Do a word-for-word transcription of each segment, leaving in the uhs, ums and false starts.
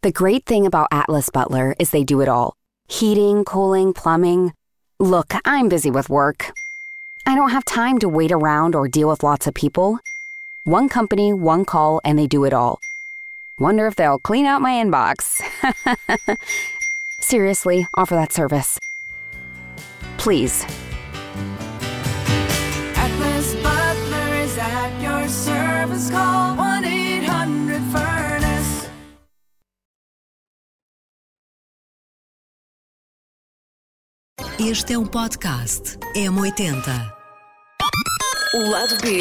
The great thing about Atlas Butler is they do it all. Heating, cooling, plumbing. Look, I'm busy with work. I don't have time to wait around or deal with lots of people. One company, one call, and they do it all. Wonder if they'll clean out my inbox. Seriously, offer that service. Please. Atlas Butler is at your service. Call one eight hundred furnace. Este é um podcast M oitenta. O lado B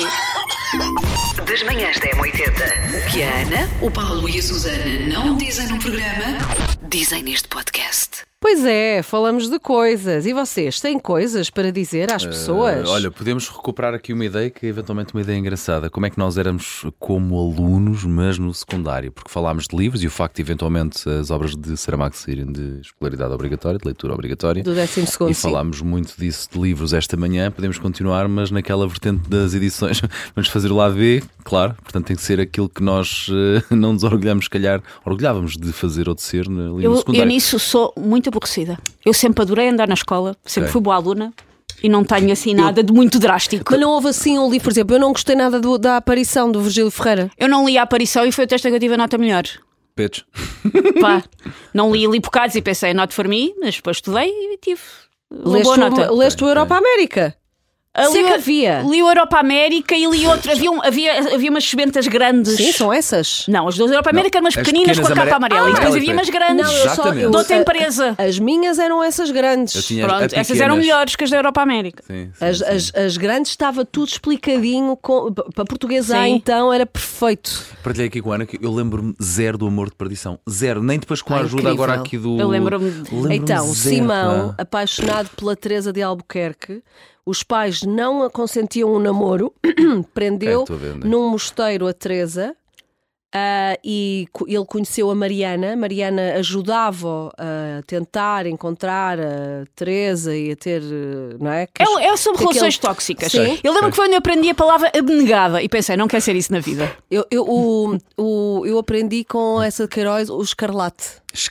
das manhãs da M oitenta. O que a Ana, o Paulo e a Susana não dizem no programa, dizem neste podcast. Pois é, falamos de coisas. E vocês, têm coisas para dizer às pessoas? Uh, olha, podemos recuperar aqui uma ideia que é eventualmente uma ideia engraçada. Como é que nós éramos como alunos, mas no secundário? Porque falámos de livros e o facto de eventualmente as obras de Saramago serem de escolaridade obrigatória, de leitura obrigatória. Do décimo segundo, E falámos muito disso de livros esta manhã. Podemos continuar, mas naquela vertente das edições vamos fazer o lado B, claro. Portanto tem que ser aquilo que nós uh, não nos orgulhamos, se calhar, orgulhávamos de fazer ou de ser ali no eu, secundário. eu nisso sou muito aborrecida. Eu sempre adorei andar na escola, sempre Okay. fui boa aluna e não tenho assim nada de muito drástico. Mas não houve assim um livro, por exemplo, eu não gostei nada do- da aparição do Virgílio Ferreira. Eu não li a aparição e foi o texto que eu tive a nota melhor. Peitos. Pá, não li, li bocados e pensei, not for me, mas depois estudei e tive uma Leste, boa o- nota. leste o Europa América. Ali Sei que havia. Li o Europa América e li outro. Havia, um- havia, havia umas sementas grandes. Sim, são essas. Não, as duas Europa América eram umas as pequeninas com a pequenas capa amare- amarela. Ah, e depois amarela havia e umas preto. grandes. Não, eu só- Exatamente. eu- De outra a- empresa. As minhas eram essas grandes. Eu tinha Pronto, a essas pequenas. eram melhores que as da Europa América. Sim, sim, As, sim. as, as grandes estava tudo explicadinho com, para portuguesar, Sim. então era perfeito. Partilhei aqui com a Ana que eu lembro-me zero do Amor de Perdição. Zero. Nem depois com a Ah, ajuda incrível. agora aqui do. Eu lembro-me de- Lembro-me Então, zero, Simão, pá. apaixonado pela Teresa de Albuquerque, os pais não a consentiam um namoro, prendeu Ok, estou a ver, né? num mosteiro a Teresa. ah, e co- ele conheceu a Mariana. Mariana ajudava a tentar encontrar a Teresa e a ter, eh, não é? Que- É, é sobre aquele- relações tóxicas. Sim. Eu lembro que foi onde eu aprendi a palavra abnegada e pensei, não quero ser isso na vida. Eu, eu, o- o- eu aprendi com essa de Queiroz o escarlate.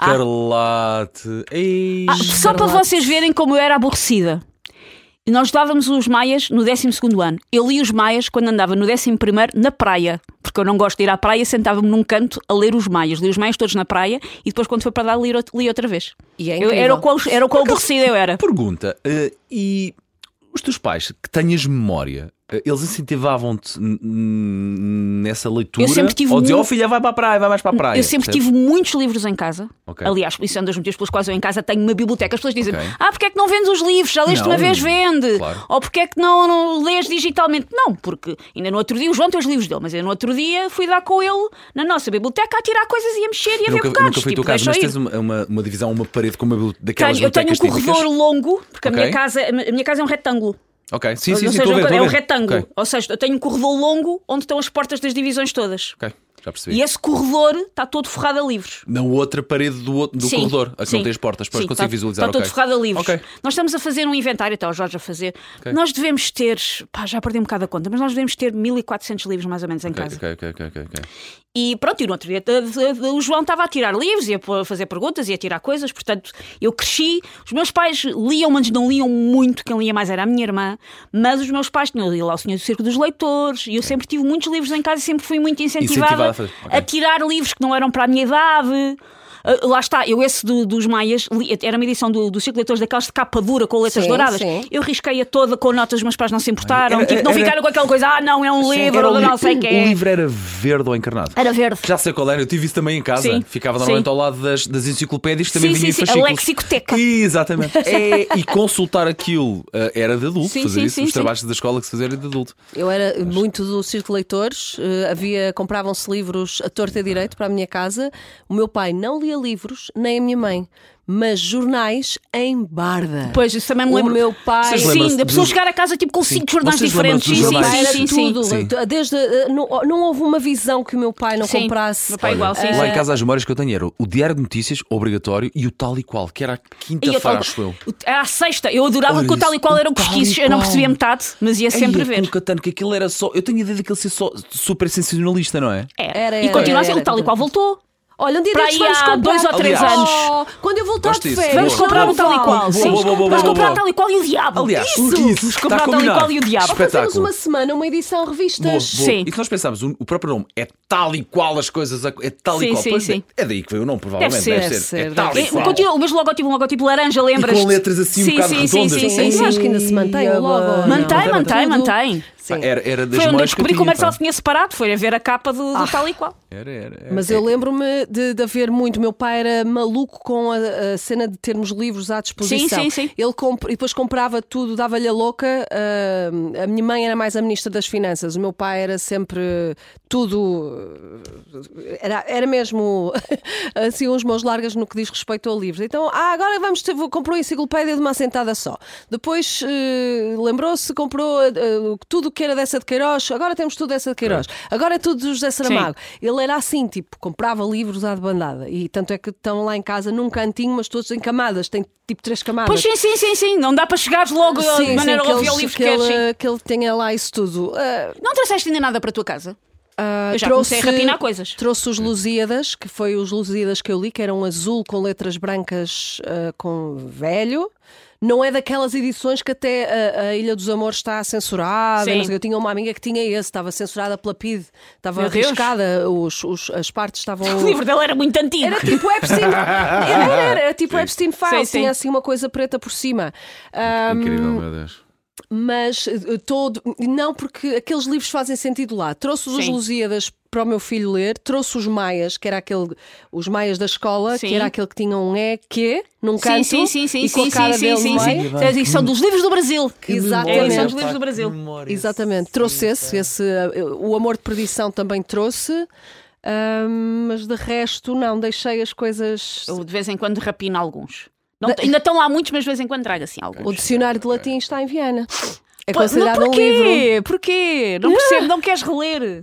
Escarlate. Ei. Ah, só para Escarlate. vocês verem como eu era aborrecida. E nós estudávamos os Maias no décimo segundo ano. Eu li os Maias quando andava no décimo primeiro na praia. Porque eu não gosto de ir à praia, sentava-me num canto a ler os Maias. Li os Maias todos na praia e depois, quando foi para dar, li, out- li outra vez. E é eu, incrível. era o qual, era o qual aborrecida eu era. Pergunta. eh, e os teus pais, que tenhas memória, eh, eles incentivavam-te n- n- nessa leitura? Eu sempre tive Ou diziam, mu- oh filha, vai para a praia, vai mais para a praia. Eu sempre percebes? tive muitos livros em casa. Ok. Aliás, isso é um dos motivos pelos quais eu em casa tenho uma biblioteca. As pessoas dizem, Ok. ah, porque é que não vendes os livros? Já leste Não, uma vez, vende. claro. Ou porque é que não, não lês digitalmente? Não, porque ainda no outro dia, o João tem os livros dele, mas eu no outro dia fui dar com ele na nossa biblioteca a tirar coisas e a mexer e a Eu ver nunca, bocados. nunca fui o Tipo, teu caso, deixa mas eu ir. tens uma, uma, uma divisão, uma parede com uma bibli- daquelas Tenho- eu tenho um bibliotecas típicas? corredor longo, porque a Ok. minha, casa, a minha casa é um retângulo. Ok, sim, sim, Ou sim, seja, estou a ver, estou a é um ver. retângulo. Ok, Ou seja, eu tenho um corredor longo onde estão as portas das divisões todas. ok, já percebi. E esse corredor está todo forrado a livros. Na outra parede do, outro, do Sim, corredor, a que sim. não tem as portas, depois Sim, consigo está, visualizar. Está todo ok. forrado a livros. Ok. Nós estamos a fazer um inventário, está o Jorge a fazer. Ok. Nós devemos ter, pá, já perdi um bocado a conta, mas nós devemos ter mil e quatrocentos livros mais ou menos em Ok, casa. ok, ok, ok, ok, ok. E pronto, e no outro dia eh, eh, o João estava a tirar livros, ia pôr- fazer perguntas, ia tirar coisas, portanto eu cresci. Os meus pais liam, mas não liam muito, quem lia mais era a minha irmã, mas os meus pais tinham lido lá o Senhor do Circo dos Leitores e eu sempre tive muitos livros em casa e sempre fui muito incentivada, Incentivada a fazer, ok. a tirar livros que não eram para a minha idade. Ah, lá está, eu esse do- dos Maias li- era uma edição do, do Circo de Leitores daquelas de capa dura com letras Sim, douradas. sim. Eu risquei-a toda com notas, os meus pais não se importaram, Era- tipo, não era- ficaram com aquela coisa, ah não, é um livro, Era o ou li- não sei o que O é. livro era verde ou encarnado? Era verde. Já sei qual era, eu tive isso também em casa. Sim, Ficava sim. normalmente ao lado das, das enciclopédias que também Sim, vinha sim, em sim, a fascículos. lexicoteca. Exatamente. É, e consultar aquilo eh, era de adulto, Sim, fazer sim, isso. sim, Os sim. trabalhos da escola que se fazia era de adulto. Eu era muito do Circo de Leitores, eh, havia, compravam-se livros a torta e a direito para a minha casa. O meu pai não lia livros, nem a minha mãe, mas jornais em barda. Pois, isso também me O lembro. meu pai- Vocês Sim, lembram-se da pessoa dos- chegar a casa tipo com cinco jornais Vocês diferentes. lembram-se Sim, dos sim, jornais? sim, sim, sim. tudo. Sim. Desde, eh, não, não houve uma visão que o meu pai não Sim. comprasse. Meu pai igual, sim, Lá sim. em casa as memórias que eu tenho era o Diário de Notícias, obrigatório, e o Tal e Qual, que era a E eu quinta-feira, tal- acho eu. À sexta, eu adorava Olha que o tal e isso, qual o eram Tal e pesquisas. Eu não Qual. percebia metade, mas ia sempre Ei, ver. com o Catano, que aquilo era só. Eu tenho a ideia de que ele ser só super sensacionalista, não é? Era. Era, E era, continua a ser. era, O tal e era. qual voltou. Olha, um dia Para destes aí vamos há comprar. dois ou três Aliás, anos. Oh, quando eu voltar gosto de disso. férias, Vamos comprar não o tal e qual. Boa, Sim. boa, boa, boa, Vamos boa, comprar boa. o tal e qual e o diabo. Aliás, Isso. isso, Vamos está comprar o tal e combinado. qual e o diabo. Fazemos Espetáculo. uma semana, uma edição revistas. Boa, boa. Sim. E se nós pensarmos, o o próprio nome é tal e qual as coisas, a- é tal Sim, e qual. sim, Pois sim. É, é daí que veio o nome, provavelmente. Deve ser, deve É ser, tal deve e É, qual. continua- o mesmo logotipo, um logotipo laranja, lembras? E com letras assim um sim, bocado sim, sim, redondas. sim, sim, Sim, sim. acho que ainda se mantém o logo. Não, Mantém, não, mantém, tudo. mantém. Sim. Era, era das Foi onde eu maiores que eu descobri que o tinha, Marcelo pá. tinha separado, foi a ver a capa do, do tal e qual. Era, era, era. Mas eu lembro-me de, de haver muito. Meu pai era maluco com a, a cena de termos livros à disposição. Sim, sim, sim. Ele comp- e depois comprava tudo, dava-lhe a louca. Ah, a minha mãe era mais a ministra das Finanças. O meu pai era sempre tudo. Era, era mesmo assim uns mãos largas no que diz respeito a livros. Então, ah, agora vamos ter, comprou a enciclopédia de uma assentada só. Depois eh, lembrou-se, comprou eh, tudo o que era dessa de Queiroz. Agora temos tudo dessa de Queiroz. Agora é tudo do José Saramago. Ele era assim, tipo, comprava livros à debandada. E tanto é que estão lá em casa num cantinho, mas todos em camadas. Tem tipo três camadas. Pois sim, sim, sim, sim. Não dá para chegares logo Sim, de maneira sim, a ouvir que o ele- livro que que queres. sim. ele, que ele tenha lá isso tudo. Ah, Não trouxeste ainda nada para a tua casa? ah, Eu já comecei a rapinar coisas. Trouxe os Lusíadas, que foi os Lusíadas que eu li, que eram azul com letras brancas ah, com velho. Não é daquelas edições que até a, a Ilha dos Amores está censurada. Sim. Não sei, eu tinha uma amiga que tinha esse, estava censurada pela P I D, estava Meu Deus. arriscada, os, os- as partes estavam. O livro dele era muito antigo. Era tipo Epstein. Era, era, era tipo Epstein Files, Sim, sim. tinha assim uma coisa preta por cima. Ah, Incrível, meu Deus. mas eh, todo. Não, porque aqueles livros fazem sentido lá. Trouxe os Sim. Lusíadas para o meu filho ler, trouxe os Maias, que era aquele. Os Maias da escola, Sim. que era aquele que tinha um E, que, num Sim, canto. sim, sim, sim, e com sim, a cara sim, dele sim, no sim, meio. sim. É a edição dos livros do Brasil. Exatamente. É a edição dos livros do Brasil. Exatamente. Trouxe esse, esse. eh, O Amor de Perdição também trouxe. ahm, mas de resto, não, deixei as coisas. Eu de vez em quando rapino alguns. Não- ainda estão lá muitos, mas de vez em quando trago assim O alguns. dicionário de latim está em Viana. É Pô, mas considerado um livro. porquê? Porquê? Não percebo, não queres reler?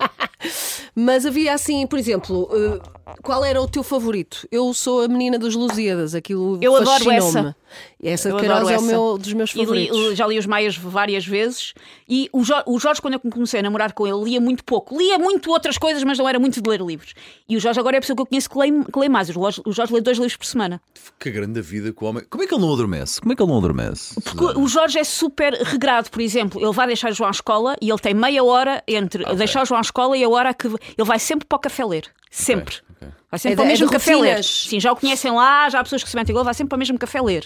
Mas havia assim, por exemplo, eh, qual era o teu favorito? Eu sou a menina dos Lusíadas, aquilo Eu adoro fascinou-me. essa. E essa Eu de Queiroz adoro é o essa. meu, dos meus E li- favoritos. já li os Maias várias vezes. E o Jorge, o Jorge, quando eu comecei a namorar com ele, lia muito pouco. Lia muito outras coisas, mas não era muito de ler livros. E o Jorge agora é a pessoa que eu conheço que lê, que lê mais. O Jorge, o Jorge lê dois livros por semana. Que grande vida que o homem. Como é que ele não adormece? Como é que ele não adormece? Porque o Jorge é super regrado, por exemplo, ele vai deixar o João à escola e ele tem meia hora entre deixar o João à escola e a hora que ele vai sempre para o café ler. Sempre. ok. Vai sempre É para o de- é mesmo de café ler. rotinas. Sim, já o conhecem lá, já há pessoas que se metem com ele, vai sempre para o mesmo café ler.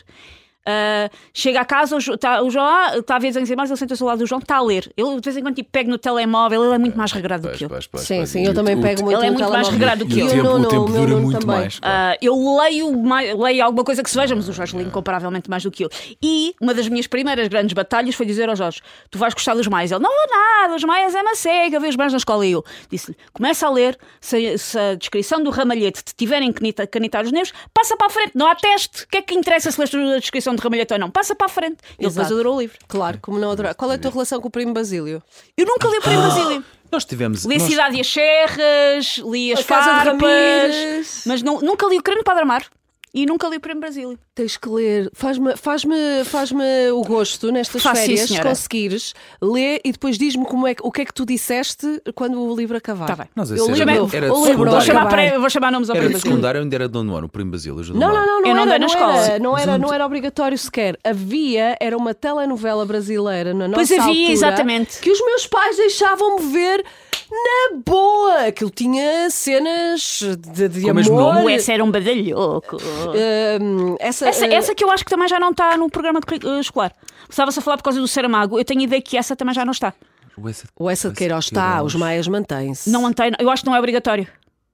Ah, chega a casa, o, Jo- tá, o João ah, está a ver desenhos mais, ele senta-se ao lado do João, está a ler. Ele de vez em quando tipo, pega no telemóvel, ele é muito mais regrado do Pois, que eu. pois, pois, Sim, pois. sim, E eu o- também o- pego muito Ele é no muito mais telemóvel. regrado do que E o eu. tempo, não, o não, tempo o meu dura Nuno muito também. mais. claro. Ah, eu leio, mais, leio alguma coisa que se veja, mas o Jorge lê incomparavelmente mais do que eu. E uma das minhas primeiras grandes batalhas foi dizer ao Jorge: tu vais gostar dos Maias. Ele: não vou nada, os Maias é uma seca, eu vejo mais na escola. E eu disse-lhe: começa a ler, se, se a descrição do ramalhete te tiverem que canita- canitar os nervos, passa para a frente, não há teste. O que é que interessa se lês a descrição do ramalhete ou não? Passa para a frente. Ele depois Exato. adorou o livro. Claro, como não adorar. Qual é a tua relação com o primo Basílio? Eu nunca li o Primo Basílio. Nós tivemos. Li a nós- Cidade e as Serras, li as A Casa de Farpas, Ramírez. mas não- nunca li o Crânio Padre Amaro e nunca li o Primo Basílio. Tens que ler. Faz-me faz-me, faz-me o gosto nestas Faço, sim, férias, se senhora. conseguires, lê e depois diz-me como é, que- o que é que tu disseste quando o livro acabar. Tá bem. Nós, esse Eu era- lembro, era o de livro Vou secundário. chamar, acabar. para, vou chamar nomes ao Era Primo de Basílio. secundário onde era de nono ano, o Primo Basílio. ajuda-me Não, lá. não, não, não Eu não era, dei na não escola. era, não Mas era, eu não não- era obrigatório sequer. Havia, era uma telenovela brasileira na nossa Pois havia, altura, exatamente. que os meus pais deixavam-me ver na boa. Aquilo tinha cenas de, de Com o mesmo amor. nome? O esse era um badalhoco. Hum, essa, Essa, eh, essa que eu acho que também já não está no programa de currículo, eh, escolar. Estava-se a falar por causa do Saramago. Eu tenho a ideia que essa também já não está. O essa- o essa de Queiroz está, os maias mantêm-se. Não mantém, eu acho que não é obrigatório.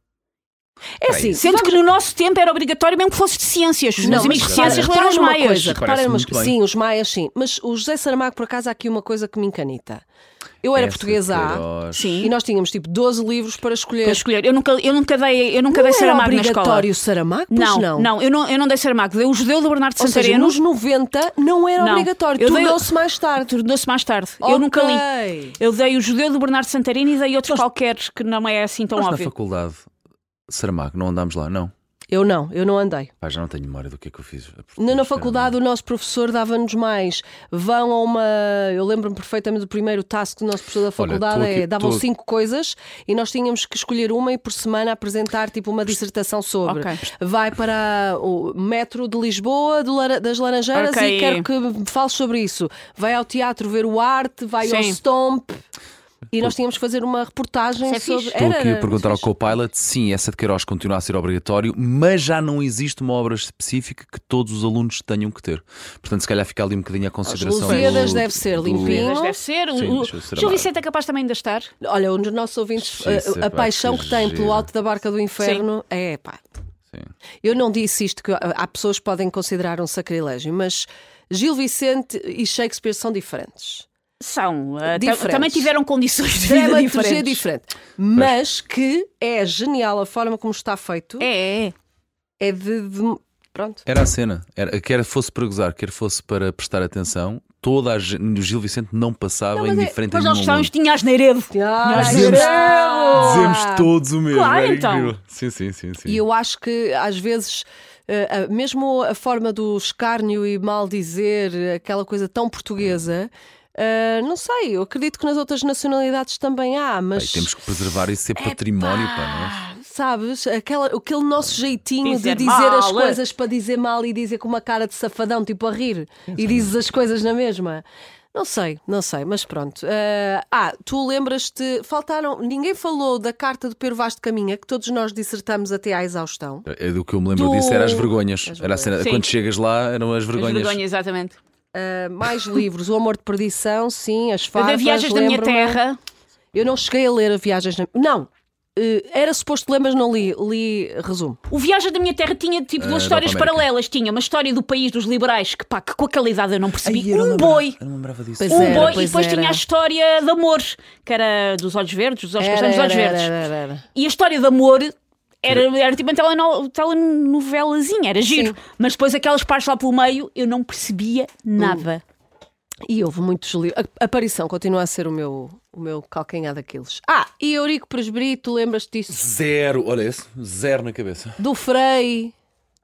é assim, Sendo que no nosso tempo era obrigatório mesmo que fosse de ciências. Os Não, meus mas amigos de repara, ciências repara leram os numa Maias. coisa, repara Parece numa- muito bem. sim, os Maias sim. Mas o José Saramago, por acaso, há aqui uma coisa que me encanita. Eu era Essa portuguesa A Queiroz. Sim. e nós tínhamos tipo doze livros para escolher. Para escolher. Eu nunca, eu nunca dei, eu nunca Não dei era Saramago na escola. obrigatório Saramago? Pois Não, não. não, eu não, eu não dei Saramago. Dei o Judeu do Bernardo Ou seja, Santareno. nos noventa não era Não. obrigatório, Eu dei- tornou-se mais tarde. Tornou-se mais tarde. Ok. Eu nunca li. Eu dei o Judeu do Bernardo Santareno e dei outros qualquer que não é assim tão Nós na óbvio. faculdade, Saramago, não andámos lá, não. Eu não, eu não andei. Pá, já não tenho memória do que é que eu fiz. Na, na faculdade o nosso professor dava-nos mais. Vão a uma... Eu lembro-me perfeitamente do primeiro task do nosso professor da faculdade. Olha, tô aqui- é, davam tô- cinco coisas e nós tínhamos que escolher uma e por semana apresentar tipo uma dissertação sobre. Ok. Vai para o metro de Lisboa do Lara- das Laranjeiras Ok. e quero que me fales sobre isso. Vai ao teatro ver o arte, vai ao Sim. Stomp. E nós tínhamos que fazer uma reportagem Isso é sobre... fixe. Estou aqui a Era- perguntar ao fixe. Copilot, sim, essa de Queiroz continua a ser obrigatório, mas já não existe uma obra específica que todos os alunos tenham que ter. Portanto, se calhar fica ali um bocadinho a consideração. Lusíadas do- deve ser do- limpinho. Mas deve ser. Sim, o deixa eu ser Gil amado. Vicente é capaz também de estar. Olha, um dos nossos ouvintes, Isso, a, a pá, paixão que que tem pelo giro. alto da barca do inferno é pá. Sim. Eu não disse isto, que há pessoas que podem considerar um sacrilégio, mas Gil Vicente e Shakespeare são diferentes. São. uh, ta- Diferentes. também tiveram condições de vida Dramaturgia diferentes. diferente. Mas que é genial a forma como está feito. É, é. É de. de- pronto. Era a cena, era, quer fosse para gozar, quer fosse para prestar atenção, toda a gente, o Gil Vicente não passava Não, mas é- indiferente Mas a nós nenhum gostávamos, aluno. tinha asneiredo. Ah, Dizemos- Dizemos todos o mesmo. Claro, era então. incrível. Sim, sim, sim, sim. E eu acho que às vezes, eh, a- mesmo a forma do escárnio e mal dizer, aquela coisa tão portuguesa, eh, não sei, eu acredito que nas outras nacionalidades também há, mas. Bem, temos que preservar isso, ser património para nós. Sabes, aquela, aquele nosso jeitinho Dizer de dizer as mal. coisas para dizer mal e dizer com uma cara de safadão, tipo a rir, e dizes as coisas na mesma. Não sei, não sei, mas pronto. Eh, ah, tu lembras-te, faltaram, ninguém falou da carta do Pedro Vaz de Caminha, que todos nós dissertamos até à exaustão. É do que eu me lembro Do- disso, era as vergonhas. As Era a cena, Sim. quando chegas lá, eram as As vergonhas. vergonhas, exatamente. Uh, mais livros, O Amor de Perdição, sim, As Eu Farpas. da Viagens da Minha lembro-me. Terra. Eu não cheguei a ler a Viagens da Não, uh, era suposto ler, mas não li, li resumo. O Viagem da Minha Terra tinha tipo duas Ah, histórias da América. paralelas. Tinha uma história do país dos liberais, que pá, que com a qualidade eu não percebi. Ai, eu não um lembrava- boi. Eu não lembrava disso. Pois Um era, boi, e pois depois era. tinha a história de amor, que era dos olhos verdes, dos olhos Era, castanhos, dos olhos era, verdes. era, era, era. E a história de amor era, era tipo uma teleno- telenovelazinha, era giro. Sim. Mas depois aquelas partes lá pelo meio eu não percebia nada. E houve muitos livros. A Aparição continua a ser o meu, o meu calcanhar daqueles. Ah, e Eurico Presbítero, tu lembras-te disso? Zero, olha esse, zero na cabeça. Do Frei.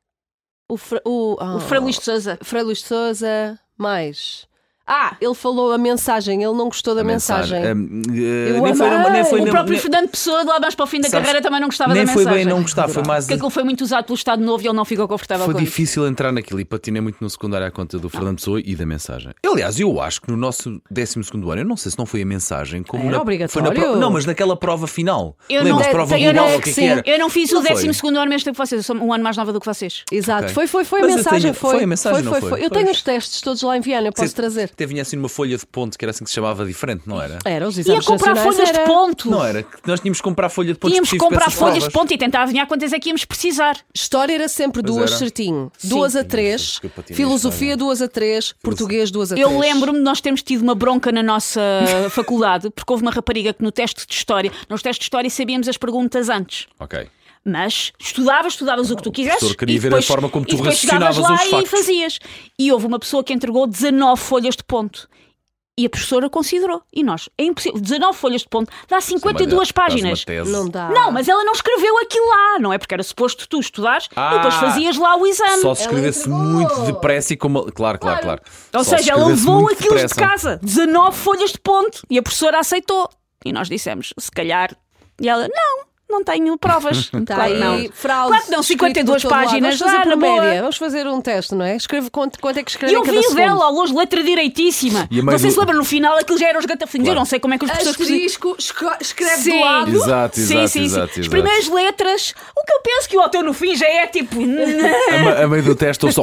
O, Fre... o, ah, O Frei Luís de Sousa. Frei Luís de Sousa. Mais. Ah, ele falou a mensagem, ele não gostou da mensagem. Hum, eh, Eu nem foi, amei. nem foi, O nem- próprio nem- Fernando Pessoa, de lá mais para o fim da Sabes, carreira, também não gostava nem da foi mensagem. bem não gostar, foi mais. Porque aquilo foi muito usado pelo Estado Novo e ele não ficou confortável Foi com isso. difícil entrar naquilo e patinei muito no secundário à conta do Fernando Pessoa e da mensagem. Aliás, eu acho que no nosso décimo segundo ano, eu não sei se não foi a mensagem como Era na, obrigatório? foi na pro- não, mas naquela prova final. Eu Lembras não- prova eu global, não- o que é que sim. era? Eu não fiz Não o foi? décimo segundo ano mesmo tempo que vocês, eu sou um ano mais nova do que vocês. Exato, Ok. foi, foi, foi a Mas eu mensagem. tenho- foi, foi a mensagem, foi, não foi, foi? Eu tenho Pois. os testes todos lá em Viana, eu posso Sim, trazer. Até vinha assim numa folha de ponto, que era assim que se chamava diferente, não era? Era, os Ia exames comprar nacionais folhas era... de ponto. Não era? Que nós tínhamos que comprar folha de ponto Tínhamos que específico para comprar essas folhas de provas. ponto e tentar adivinhar quantas é que íamos precisar. História era sempre Pois duas era. certinho. Duas a três. Isso, eu patinei Filosofia, história. duas a três. Português, duas a três. Eu lembro-me de nós termos tido uma bronca na nossa faculdade, porque houve uma rapariga que no teste de História, nos testes de História sabíamos as perguntas antes. Ok. Mas estudavas, estudavas o que tu quisesses. professor queria e ver a depois- forma como e tu depois raciocinavas chegavas lá os e factos. fazias. E houve uma pessoa que entregou dezanove folhas de ponto. E a professora considerou. E nós, é impossível. dezanove folhas de ponto dá cinquenta e duas páginas. Não dá. Não, mas ela não escreveu aquilo lá, não é? Porque era suposto tu estudares Ah, e depois fazias lá o exame. Só se escrevesse entregou. muito depressa e como. Claro, claro, claro. Ou Só se seja, ela escrevesse levou muito aquilo de depressa. casa, dezanove folhas de ponto. E a professora aceitou. E nós dissemos, se calhar. E ela, não, não tenho provas. Está claro que não. aí, fraude. Claro que não, cinquenta e duas escrito por todo lado. páginas, Vamos fazer ah, por na boa. média. Vamos fazer um teste, não é? Escreve quanto, quanto é que E escreve eu em cada vi o segundo. dela, ao longe, letra direitíssima. E a meio Você do- se lembra, no final aquilo já eram os gatafinhos. Eu Claro. não sei como é que os professores percebiam. Asterisco, esco- escreve Sim. do lado. Exato, Sim, exato, sim, sim. exato, As exato. primeiras letras, o que eu penso que o autor no fim já é tipo. A, me- a meio do teste estou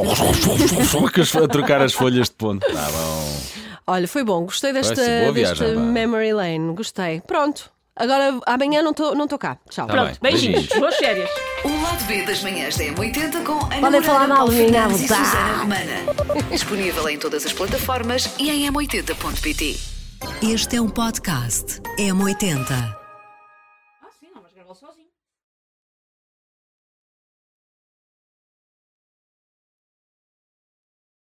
só a trocar as folhas de ponto. Tá bom. Olha, foi bom. Gostei desta, Vai ser boa desta viagem, pá. memory lane. Gostei. Pronto. Agora, amanhã não estou não tô cá. Tchau. Tá Pronto, bem, beijinhos, beijinhos. boas férias. O lado B das manhãs da M oitenta com Ana Podem falar Moreira, mal Paulo de mim à Fernandes e vontade. Susana Romana. Disponível em todas as plataformas e em m oitenta ponto pt. Este é um podcast M oitenta.